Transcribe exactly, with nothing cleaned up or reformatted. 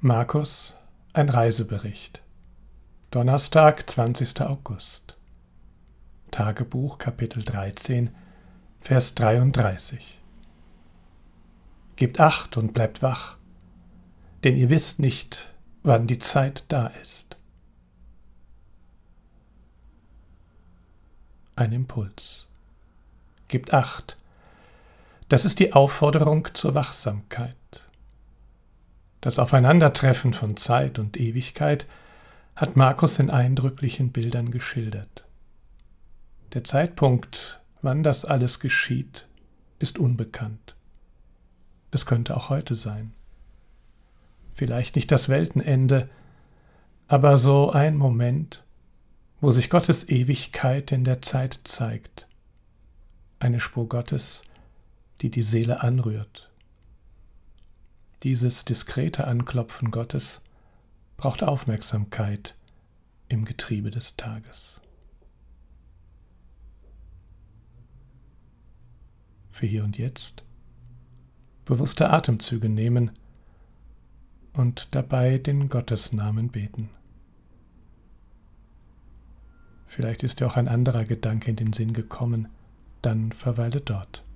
Markus, ein Reisebericht. Donnerstag, zwanzigster August. Tagebuch, Kapitel dreizehn, Vers dreiunddreißig. Gebt Acht und bleibt wach, denn ihr wisst nicht, wann die Zeit da ist. Ein Impuls. Gebt Acht. Das ist die Aufforderung zur Wachsamkeit. Das Aufeinandertreffen von Zeit und Ewigkeit hat Markus in eindrücklichen Bildern geschildert. Der Zeitpunkt, wann das alles geschieht, ist unbekannt. Es könnte auch heute sein. Vielleicht nicht das Weltenende, aber so ein Moment, wo sich Gottes Ewigkeit in der Zeit zeigt. Eine Spur Gottes, die die Seele anrührt. Dieses diskrete Anklopfen Gottes braucht Aufmerksamkeit im Getriebe des Tages. Für hier und jetzt bewusste Atemzüge nehmen und dabei den Gottesnamen beten. Vielleicht ist dir auch ein anderer Gedanke in den Sinn gekommen, dann verweile dort.